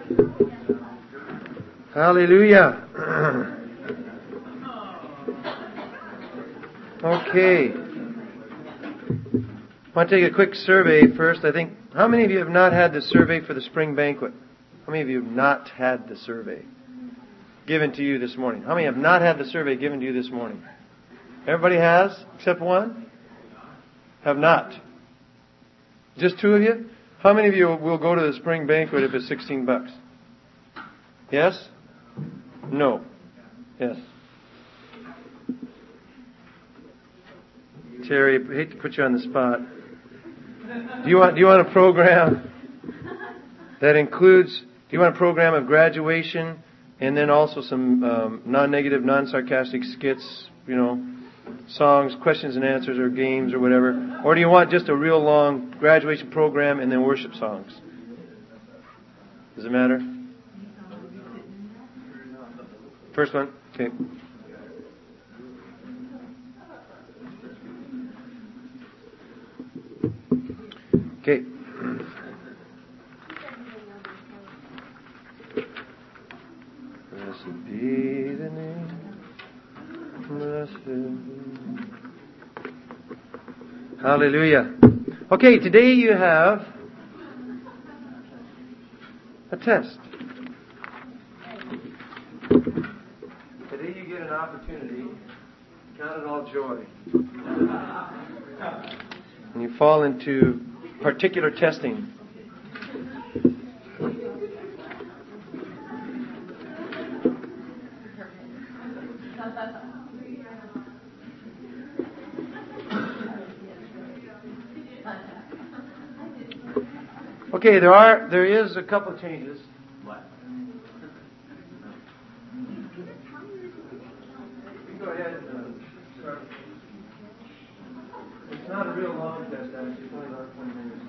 Hallelujah. Okay. I want to take a quick survey first. I think, how many of you have not had the survey for the spring banquet? How many of you have not had the survey given to you this morning? How many have not had the survey given to you this morning? Everybody has, except one? Have not. Just two of you? How many of you will go to the spring banquet if it's $16? Yes? No. Yes. Terry, I hate to put you on the spot. Do you want a program that includes, do you want a program of graduation and then also some non-negative, non-sarcastic skits, songs, questions and answers or games or whatever? Or do you want just a real long graduation program and then worship songs? Does it matter? First one? Okay. Okay. Blessed be the name. Blessed. Hallelujah. Okay, today you have a test. Today you get an opportunity. Count it all joy. And you fall into particular testing. Okay, there is a couple of changes. Go ahead and start. It's not a real long test, actually. It's only about 20 minutes.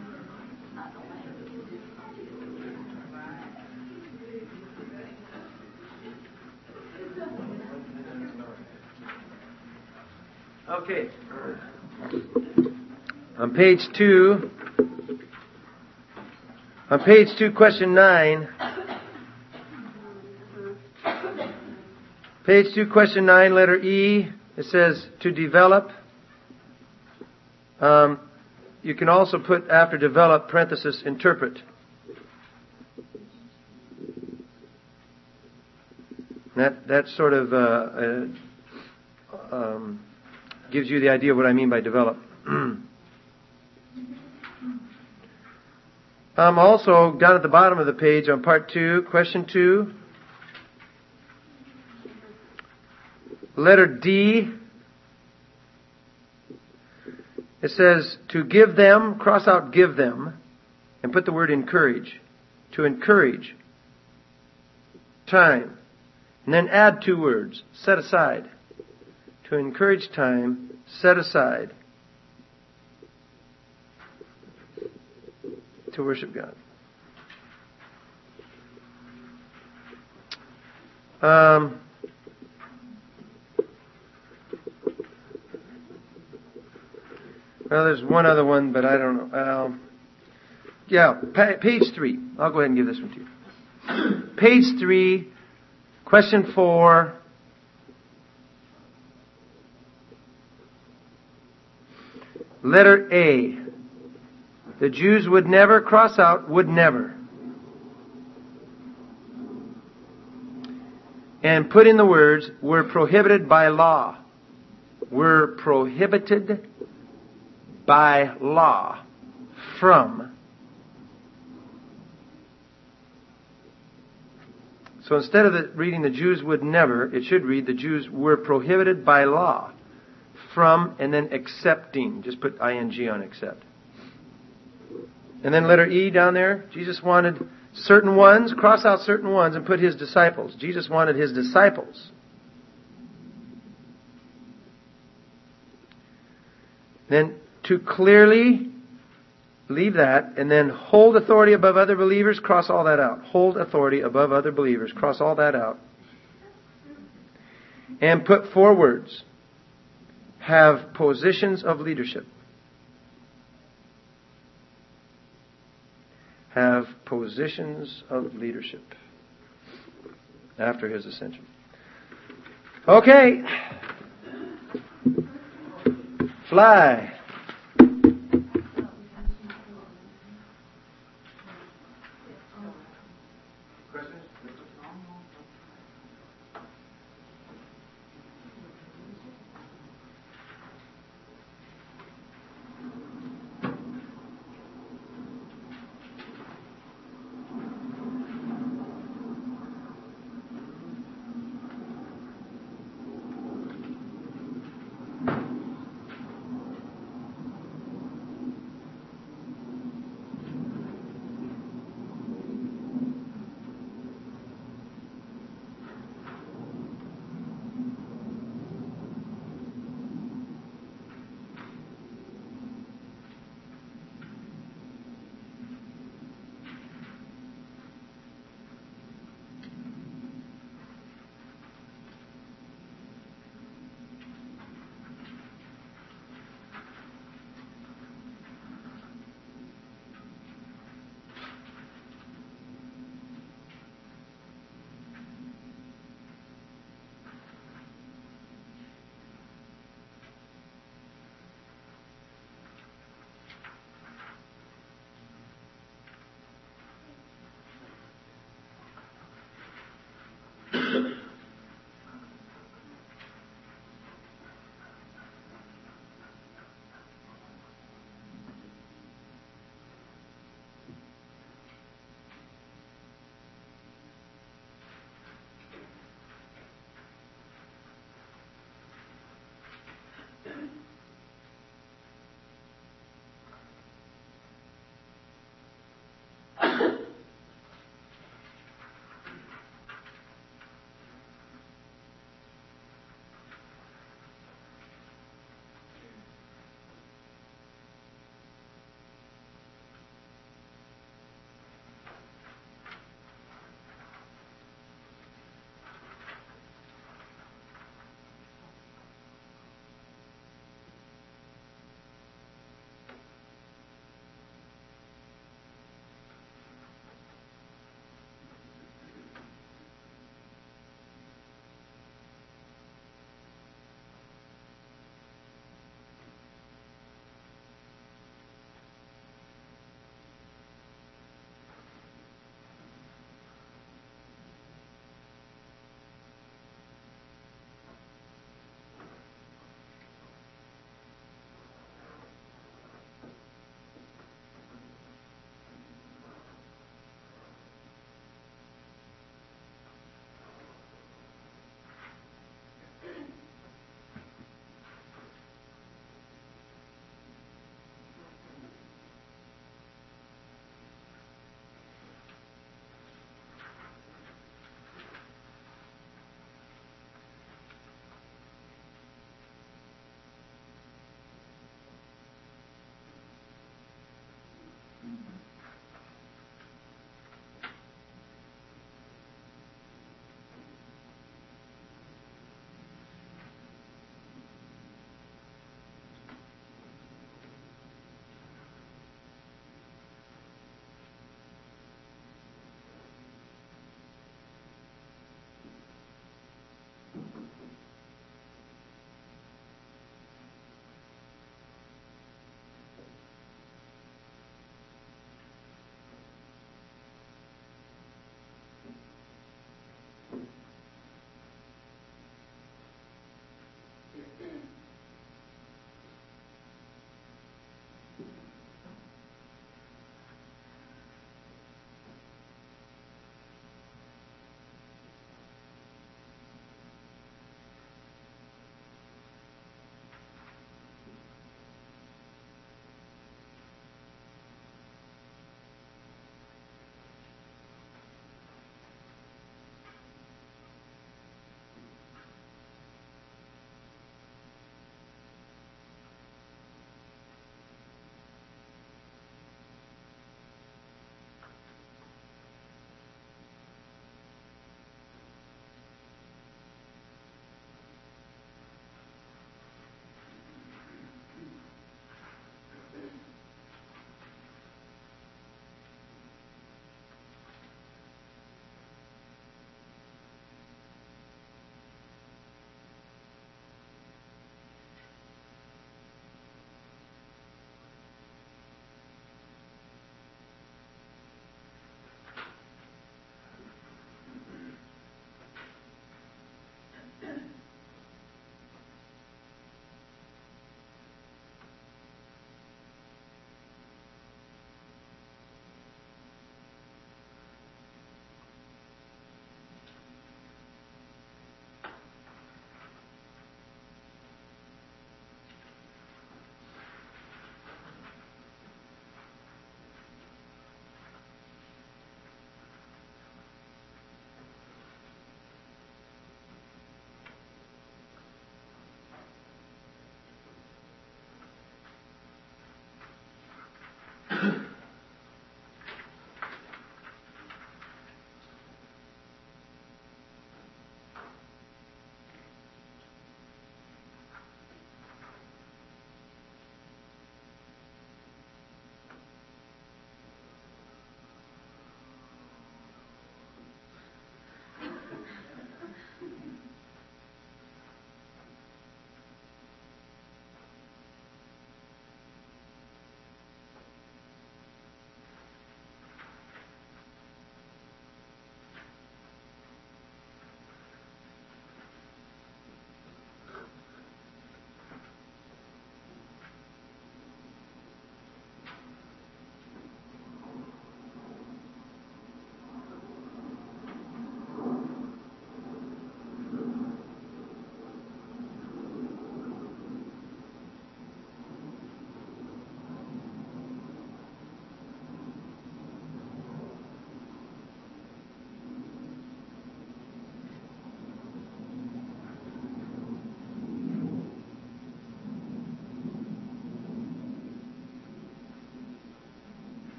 Okay. On page 2, question 9. Page 2, question 9, letter E. It says to develop. You can also put after develop parenthesis interpret. That sort of gives you the idea of what I mean by develop. Also, down at the bottom of the page on part 2, question 2, letter D, it says to give them, cross out give them, and put the word encourage. To encourage. Time. And then add 2 words. Set aside. To encourage time, set aside. To worship God. Well, there's one other one, but I don't know. Page 3. I'll go ahead and give this one to you. Page 3, question 4. Letter A. The Jews would never, cross out, would never. And put in the words, were prohibited by law. Were prohibited by law from. So instead of reading the Jews would never, it should read the Jews were prohibited by law from and then accepting. Just put ing on accept. And then letter E down there, Jesus wanted certain ones, cross out certain ones and put his disciples. Jesus wanted his disciples. Then to clearly leave that and then hold authority above other believers, cross all that out. Hold authority above other believers, cross all that out. And put 4 words. Have positions of leadership. have positions of leadership after his ascension. Okay. Fly.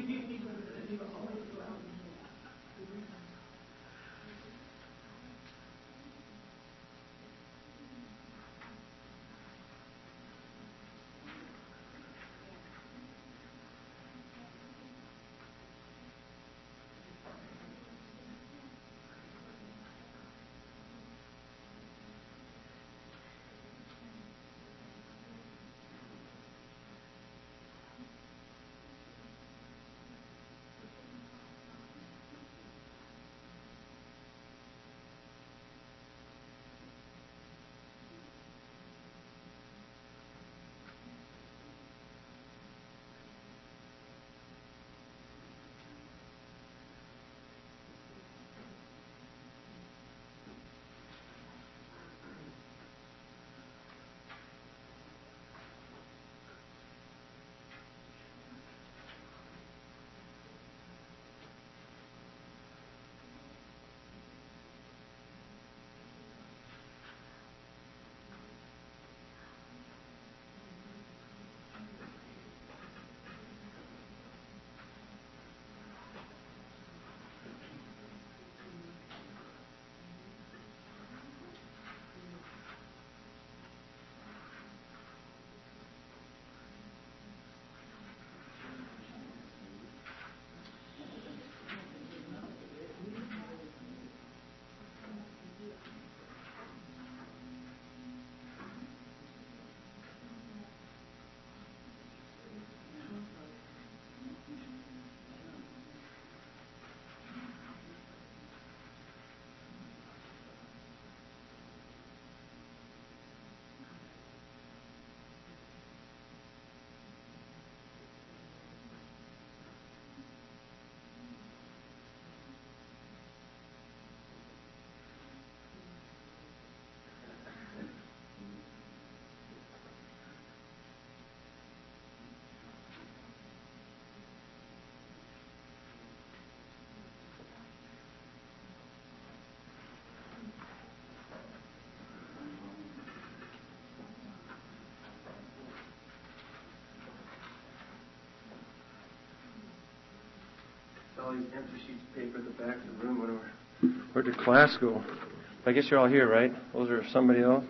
All these empty sheets of paper at the back of the room. Where did class go? I guess you're all here, right? Those are somebody else.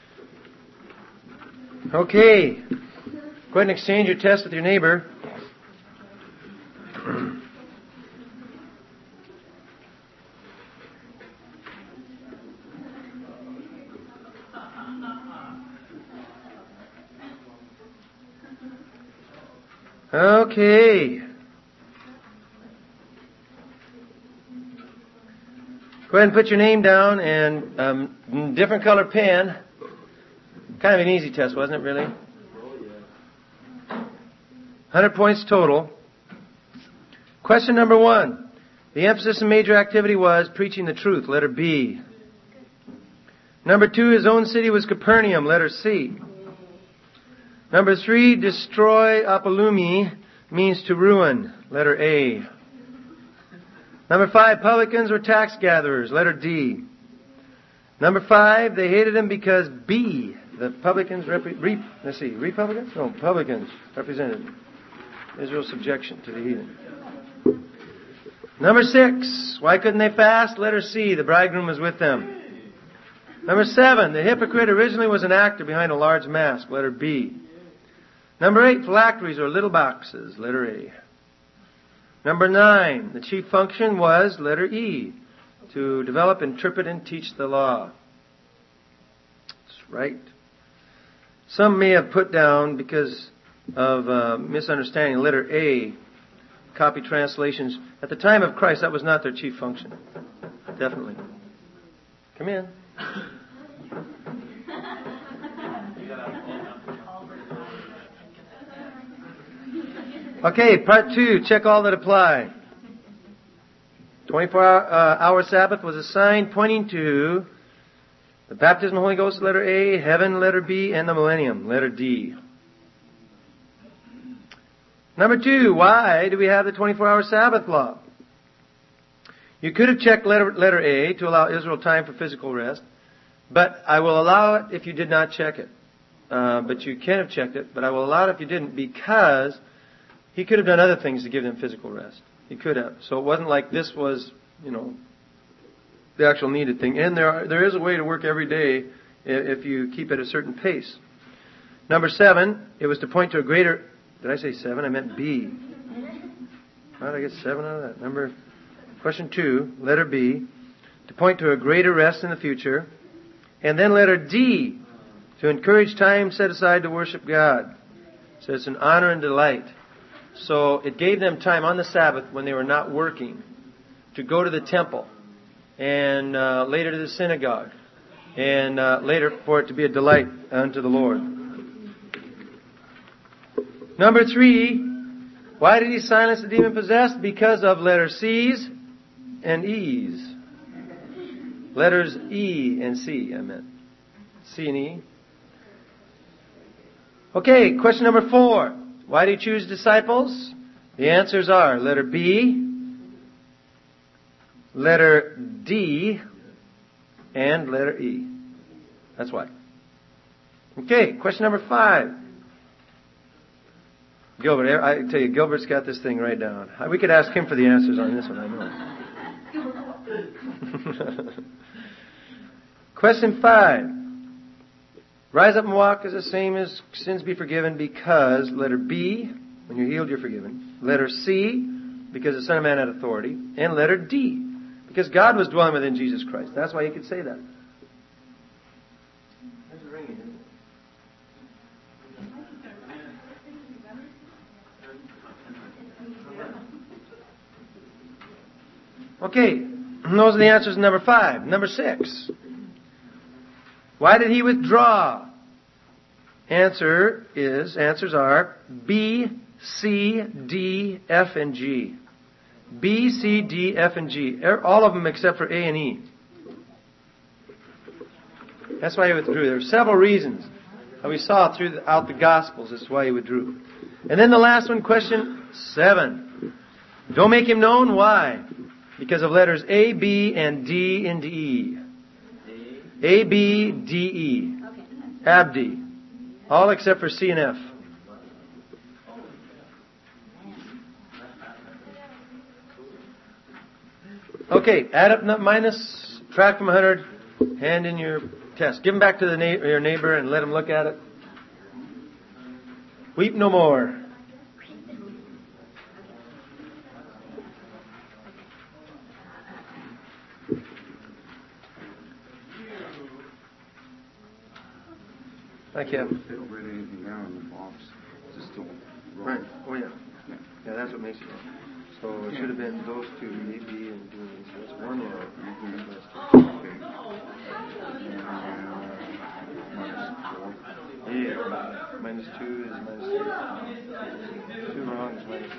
Okay. Go ahead and exchange your test with your neighbor. Okay. Go ahead and put your name down and different color pen. Kind of an easy test, wasn't it, really? 100 points total. Question number 1. The emphasis in major activity was preaching the truth, letter B. Number 2, his own city was Capernaum, letter C. Number 3, destroy Apolumi means to ruin, letter A. Number 5, publicans were tax gatherers, letter D. Number 5, they hated him because B, the publicans, Republicans? No, publicans represented Israel's subjection to the heathen. Number 6, why couldn't they fast? Letter C, the bridegroom was with them. Number 7, the hypocrite originally was an actor behind a large mask, letter B. Number 8, phylacteries or little boxes, letter A. Number 9, the chief function was, letter E, to develop, interpret, and teach the law. That's right. Some may have put down, because of misunderstanding, letter A, copy translations. At the time of Christ, that was not their chief function. Definitely. Come in. Okay, part 2, check all that apply. 24-hour Sabbath was a sign pointing to the baptism of the Holy Ghost, letter A, heaven, letter B, and the millennium, letter D. Number 2, why do we have the 24-hour Sabbath law? You could have checked letter A to allow Israel time for physical rest, but I will allow it if you did not check it. But you can have checked it, but I will allow it if you didn't, because He could have done other things to give them physical rest. He could have. So it wasn't like this was, the actual needed thing. And there is a way to work every day if you keep at a certain pace. Number 7, it was to point to a greater... Did I say 7? I meant B. How did I get 7 out of that? Question 2, letter B, to point to a greater rest in the future. And then letter D, to encourage time set aside to worship God. So it's an honor and delight. So it gave them time on the Sabbath when they were not working to go to the temple and later to the synagogue and later for it to be a delight unto the Lord. Number 3, why did he silence the demon-possessed? Because of letter C's and E's. Letters E and C, I meant. C and E. Okay, question number 4. Why did he choose disciples? The answers are letter B, letter D, and letter E. That's why. Okay, question number 5. Gilbert, I tell you, Gilbert's got this thing right down. We could ask him for the answers on this one, I know. Question 5. Rise up and walk is the same as sins be forgiven because, letter B, when you're healed, you're forgiven. Letter C, because the Son of Man had authority. And letter D, because God was dwelling within Jesus Christ. That's why he could say that. There's a ringing, isn't it? Okay, those are the answers in number 5. Number 6. Why did he withdraw? Answers are B, C, D, F, and G. B, C, D, F, and G. All of them except for A and E. That's why he withdrew. There are several reasons. We saw throughout the Gospels as to why he withdrew. And then the last one, question 7. Don't make him known. Why? Because of letters A, B, and D into E. A, B, D, E. Abdi. All except for C and F. Okay, add up minus, subtract from 100, hand in your test. Give them back to your neighbor and let him look at it. Weep no more. Thank you. They don't write anything down in the box. Just don't roll. Right. Oh, yeah. Yeah, that's what makes it. So it should have been those two, A, B, and D. So it's 1 row. Yeah. Minus 2 is minus 3. 2 wrong is minus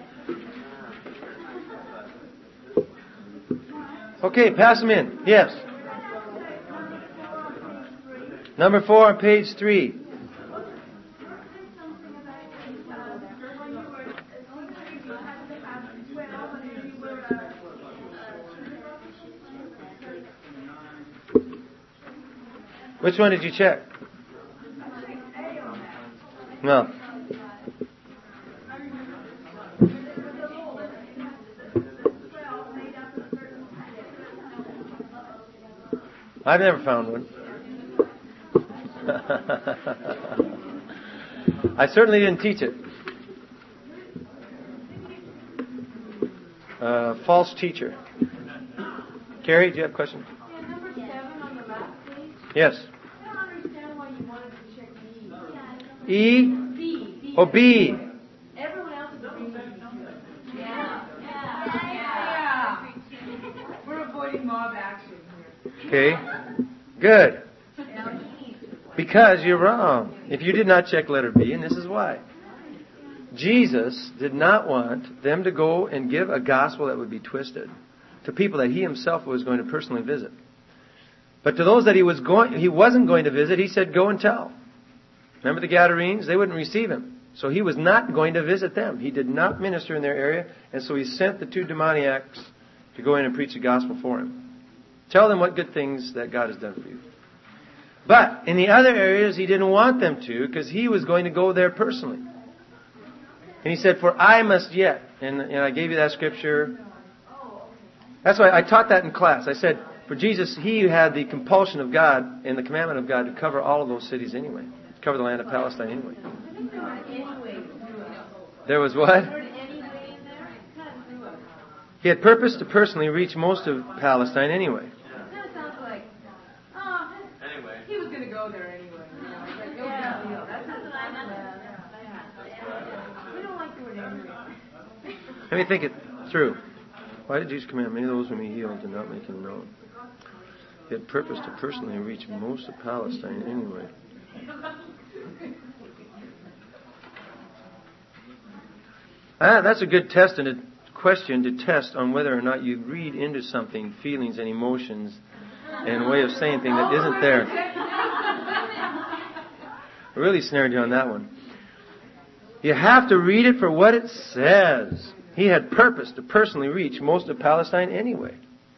3. Okay, pass them in. Yes. Number 4 on page 3. Which one did you check? No. I've never found one. I certainly didn't teach it. False teacher. Carrie, do you have a question? Yeah, number 7 on the last page. Yes. I don't understand why you wanted to check B. E? B. Oh, B. Everyone else is reading B. Yeah. We're avoiding mob action here. Okay. Good. Because you're wrong. If you did not check letter B, and this is why. Jesus did not want them to go and give a gospel that would be twisted to people that he himself was going to personally visit. But to those that he wasn't going to visit, he said, go and tell. Remember the Gadarenes? They wouldn't receive him. So he was not going to visit them. He did not minister in their area, and so he sent the 2 demoniacs to go in and preach the gospel for him. Tell them what good things that God has done for you. But in the other areas, he didn't want them to because he was going to go there personally. And he said, for I must yet. And I gave you that scripture. That's why I taught that in class. I said, for Jesus, He had the compulsion of God and the commandment of God to cover all of those cities anyway. Cover the land of Palestine anyway. There was what? He had purposed to personally reach most of Palestine anyway. That sounds like, anyway. He was going to go there anyway. That's what I meant. We don't like the word anyway. Let me think it through. Why did Jesus command many of those whom He healed to not make Him known? He had purposed to personally reach most of Palestine anyway. That's a good test and a question to test on whether or not you read into something feelings and emotions and a way of saying things that isn't there. I really snared you on that one. You have to read it for what it says. He had purpose to personally reach most of Palestine anyway.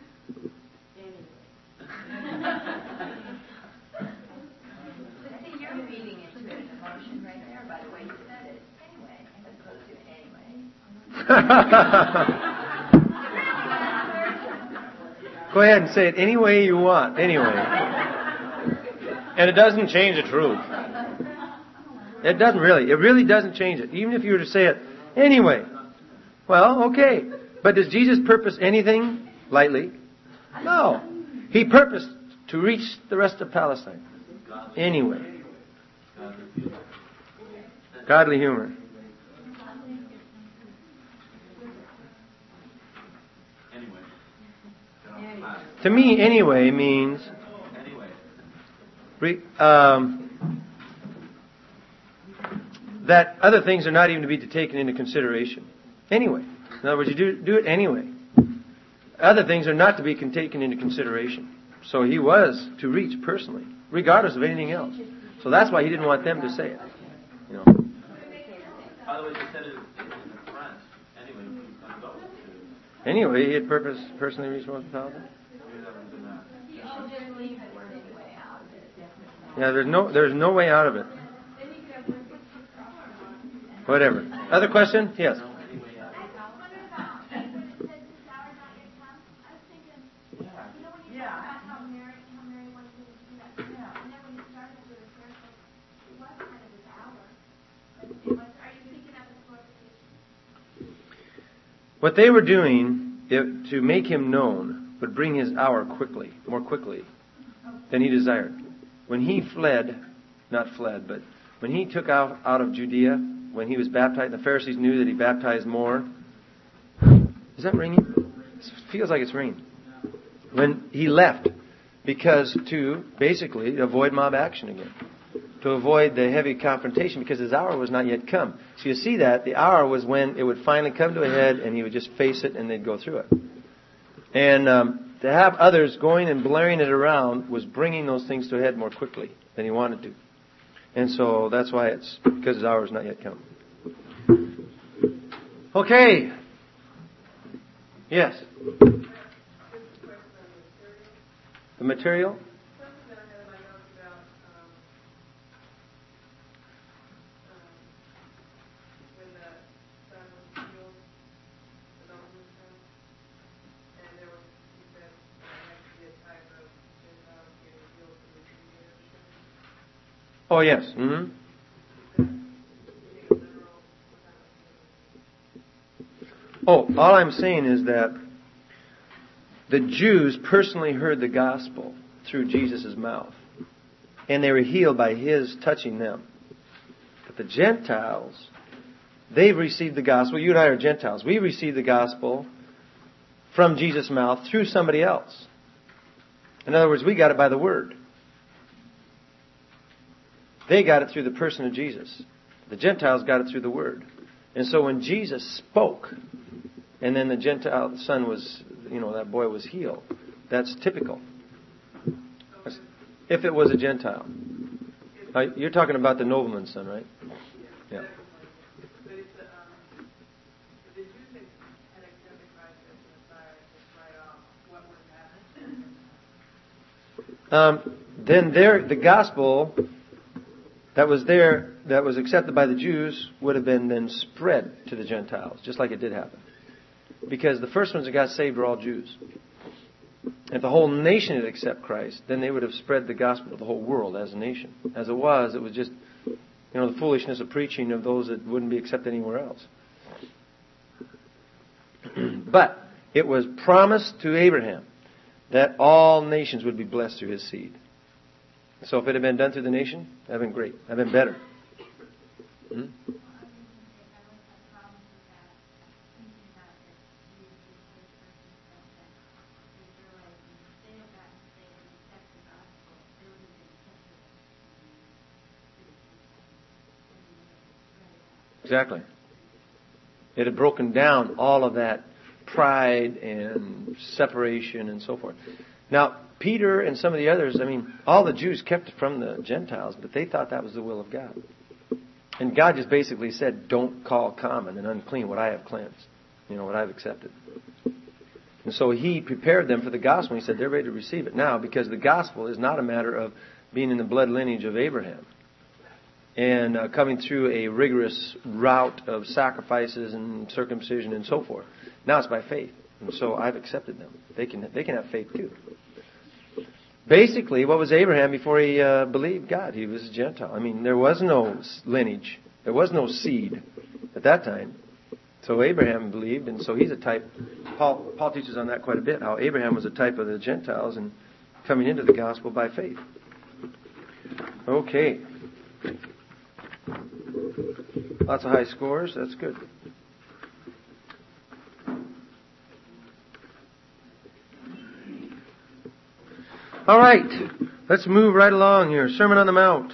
You're reading into an emotion right there by the way you said it. Anyway, as opposed to anyway. Go ahead and say it any way you want. Anyway. And it doesn't change the truth. It doesn't really. It really doesn't change it. Even if you were to say it anyway. Well, okay. But does Jesus purpose anything lightly? No. He purposed to reach the rest of Palestine. Anyway. Godly humor. To me, anyway means that other things are not even to be taken into consideration. Anyway. In other words, you do it anyway. Other things are not to be taken into consideration. So He was to reach personally, regardless of anything else. So that's why He didn't want them to say it. You know. By the way, you said it in French. Anyway, He's going to go. Anyway, He had personally reached most of Palestine. You should just leave the word anyway out of it. Yeah, there's no way out of it. Whatever. Other question? Yes. What they were doing to make Him known would bring His hour more quickly than He desired. When He fled, but when He took out of Judea, when He was baptized, the Pharisees knew that He baptized more. Is that ringing? It feels like it's ringing. When He left, because to basically avoid mob action again. To avoid the heavy confrontation, because His hour was not yet come. So you see that the hour was when it would finally come to a head and He would just face it and they'd go through it. And to have others going and blaring it around was bringing those things to a head more quickly than He wanted to. And so that's why it's because His hour is not yet come. Okay. Yes. The material? Oh, yes. Mm-hmm. Oh, all I'm saying is that the Jews personally heard the gospel through Jesus' mouth. And they were healed by His touching them. But the Gentiles, they've received the gospel. You and I are Gentiles. We received the gospel from Jesus' mouth through somebody else. In other words, we got it by the Word. They got it through the person of Jesus. The Gentiles got it through the Word. And so when Jesus spoke, and then the Gentile son was, that boy was healed, that's typical. If it was a Gentile. You're talking about the nobleman's son, right? Yeah. Then the gospel that was there, that was accepted by the Jews, would have been then spread to the Gentiles, just like it did happen. Because the first ones that got saved were all Jews. If the whole nation had accepted Christ, then they would have spread the gospel to the whole world as a nation. As it was just, the foolishness of preaching of those that wouldn't be accepted anywhere else. But it was promised to Abraham that all nations would be blessed through his seed. So if it had been done through the nation, that would have been great. That would have been better. Exactly. It had broken down all of that pride and separation and so forth. Now, Peter and some of the others, all the Jews kept it from the Gentiles, but they thought that was the will of God. And God just basically said, don't call common and unclean what I have cleansed, what I've accepted. And so He prepared them for the gospel. He said they're ready to receive it now, because the gospel is not a matter of being in the blood lineage of Abraham and coming through a rigorous route of sacrifices and circumcision and so forth. Now it's by faith. And so I've accepted them. They can have faith too. Basically, what was Abraham before he believed God? He was a Gentile. There was no lineage. There was no seed at that time. So Abraham believed, and so he's a type. Paul teaches on that quite a bit, how Abraham was a type of the Gentiles and coming into the gospel by faith. Okay. Lots of high scores. That's good. All right. Let's move right along here. Sermon on the Mount.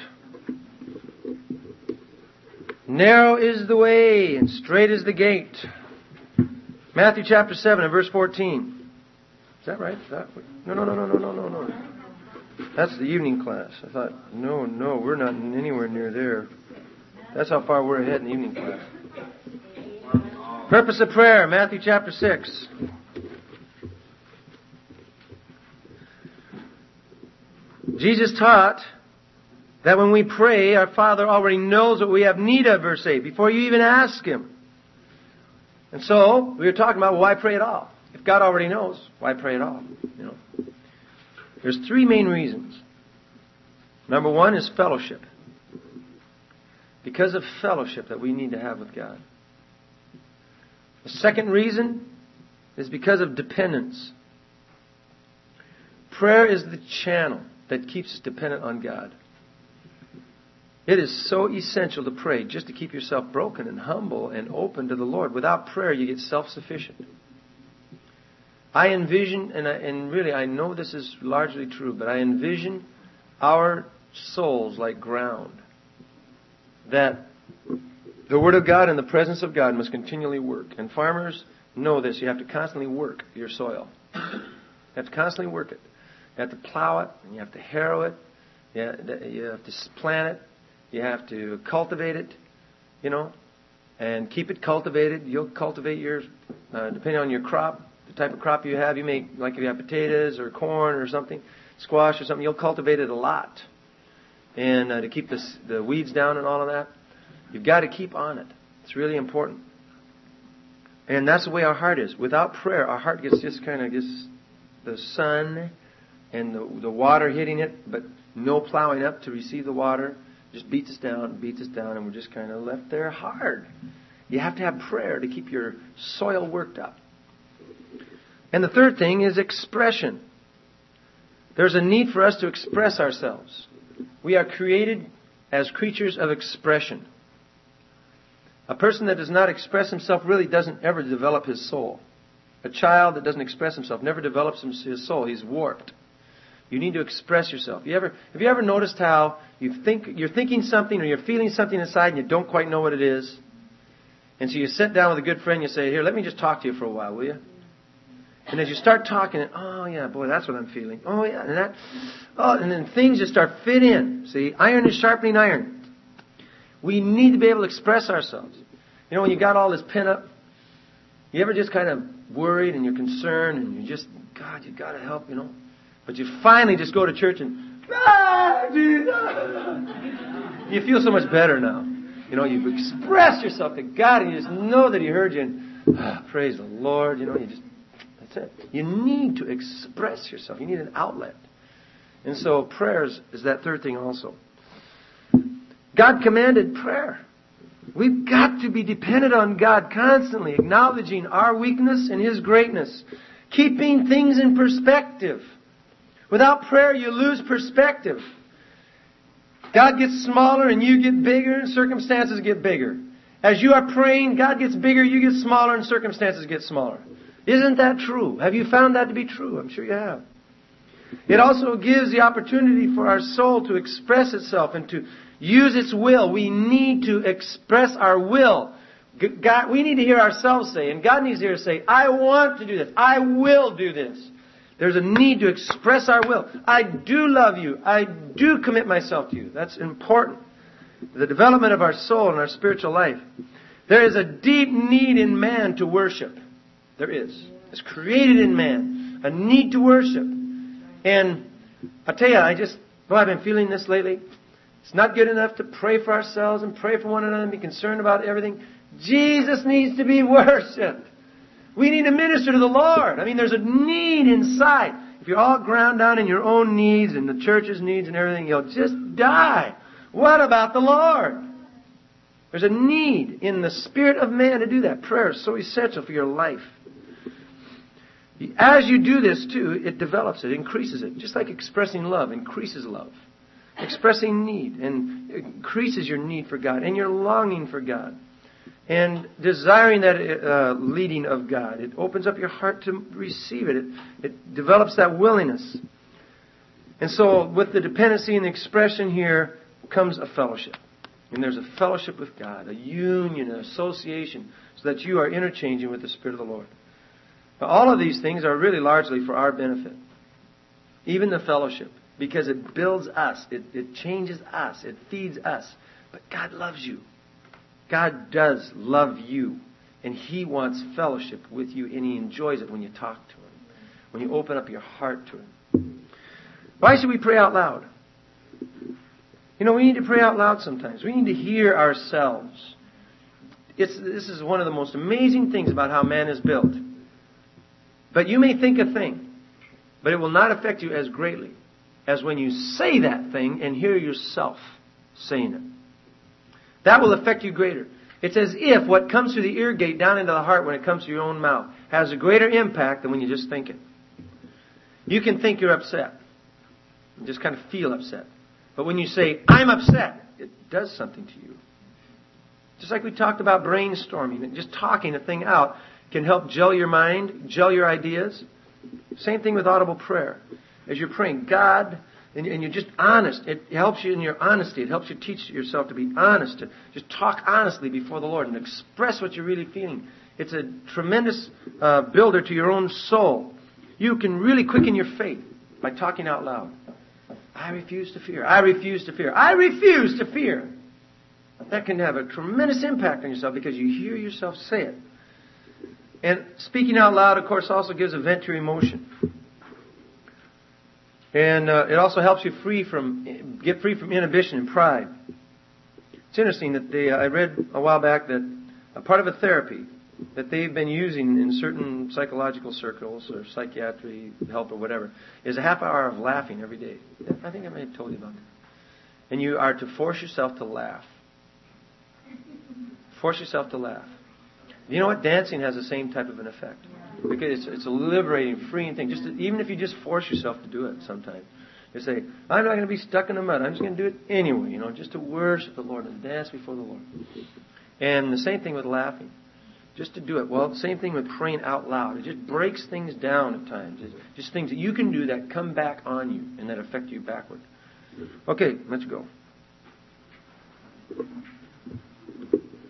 Narrow is the way and straight is the gate. Matthew chapter 7 and verse 14. Is that right? No. That's the evening class. I thought, no, we're not anywhere near there. That's how far we're ahead in the evening class. Purpose of prayer, Matthew chapter 6. Jesus taught that when we pray, our Father already knows what we have need of, verse 8, before you even ask Him. And so, we were talking about, why pray at all? If God already knows, why pray at all? There's three main reasons. Number one is fellowship. Because of fellowship that we need to have with God. The second reason is because of dependence. Prayer is the channel that keeps us dependent on God. It is so essential to pray just to keep yourself broken and humble and open to the Lord. Without prayer, you get self-sufficient. I envision, and really I know this is largely true, but I envision our souls like ground. That the Word of God and the presence of God must continually work. And farmers know this. You have to constantly work your soil. You have to constantly work it. You have to plow it, and you have to harrow it. You have to plant it. You have to cultivate it, and keep it cultivated. You'll cultivate yours, depending on your crop, the type of crop you have. You may, like if you have potatoes or corn or something, squash or something, you'll cultivate it a lot. And to keep the weeds down and all of that, you've got to keep on it. It's really important. And that's the way our heart is. Without prayer, our heart gets the sun and the water hitting it, but no plowing up to receive the water. Just beats us down, and we're just kind of left there hard. You have to have prayer to keep your soil worked up. And the third thing is expression. There's a need for us to express ourselves. We are created as creatures of expression. A person that does not express himself really doesn't ever develop his soul. A child that doesn't express himself never develops his soul. He's warped. You need to express yourself. Have you ever noticed how you're thinking something or you're feeling something inside and you don't quite know what it is? And so you sit down with a good friend and you say, here, let me just talk to you for a while, will you? And as you start talking, oh yeah, boy, that's what I'm feeling. Oh yeah, and then things just start fit in. See, iron is sharpening iron. We need to be able to express ourselves. When you got all this pent up, you ever just kind of worried and you're concerned and you just, God, you got to help, But you finally just go to church and, You feel so much better now. You know, you've expressed yourself to God and you just know that He heard you. And praise the Lord. You know, that's it. You need to express yourself. You need an outlet. And so prayer is that third thing also. God commanded prayer. We've got to be dependent on God constantly, acknowledging our weakness and His greatness. Keeping things in perspective. Without prayer, you lose perspective. God gets smaller and you get bigger and circumstances get bigger. As you are praying, God gets bigger, you get smaller and circumstances get smaller. Isn't that true? Have you found that to be true? I'm sure you have. It also gives the opportunity for our soul to express itself and to use its will. We need to express our will. God, we need to hear ourselves say, and God needs to hear us say, I want to do this. I will do this. There's a need to express our will. I do love you. I do commit myself to you. That's important. The development of our soul and our spiritual life. There is a deep need in man to worship. There is. It's created in man. A need to worship. And I'll tell you, I've been feeling this lately. It's not good enough to pray for ourselves and pray for one another and be concerned about everything. Jesus needs to be worshipped. We need to minister to the Lord. I mean, there's a need inside. If you're all ground down in your own needs and the church's needs and everything, you'll just die. What about the Lord? There's a need in the spirit of man to do that. Prayer is so essential for your life. As you do this too, it develops it, increases it. Just like expressing love increases love. Expressing need and increases your need for God and your longing for God. And desiring that leading of God. It opens up your heart to receive it. It develops that willingness. And so with the dependency and the expression here comes a fellowship. And there's a fellowship with God, a union, an association, so that you are interchanging with the Spirit of the Lord. Now, all of these things are really largely for our benefit. Even the fellowship. Because it builds us. It changes us. It feeds us. But God loves you. God does love you. And He wants fellowship with you. And He enjoys it when you talk to Him. When you open up your heart to Him. Why should we pray out loud? You know, we need to pray out loud sometimes. We need to hear ourselves. This is one of the most amazing things about how man is built. But you may think a thing, but it will not affect you as greatly as when you say that thing and hear yourself saying it. That will affect you greater. It's as if what comes through the ear gate down into the heart when it comes to your own mouth has a greater impact than when you just think it. You can think you're upset and just kind of feel upset. But when you say, I'm upset, it does something to you. Just like we talked about brainstorming and just talking a thing out can help gel your mind, gel your ideas. Same thing with audible prayer. As you're praying, God, and you're just honest. It helps you in your honesty. It helps you teach yourself to be honest, to just talk honestly before the Lord and express what you're really feeling. It's a tremendous builder to your own soul. You can really quicken your faith by talking out loud. I refuse to fear. I refuse to fear. I refuse to fear. That can have a tremendous impact on yourself because you hear yourself say it. And speaking out loud, of course, also gives a vent to your emotion. And it also helps you get free from inhibition and pride. It's interesting that I read a while back that a part of a therapy that they've been using in certain psychological circles or psychiatry help or whatever is a half hour of laughing every day. I think I may have told you about that. And you are to force yourself to laugh. Force yourself to laugh. You know what? Dancing has the same type of an effect. Because it's a liberating, freeing thing. Even if you just force yourself to do it sometimes. You say, I'm not going to be stuck in the mud. I'm just going to do it anyway, just to worship the Lord and dance before the Lord. And the same thing with laughing. Just to do it. Well, same thing with praying out loud. It just breaks things down at times. It's just things that you can do that come back on you and that affect you backward. Okay, let's go.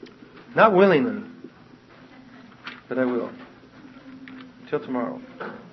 Not willingly, but I will. Till tomorrow.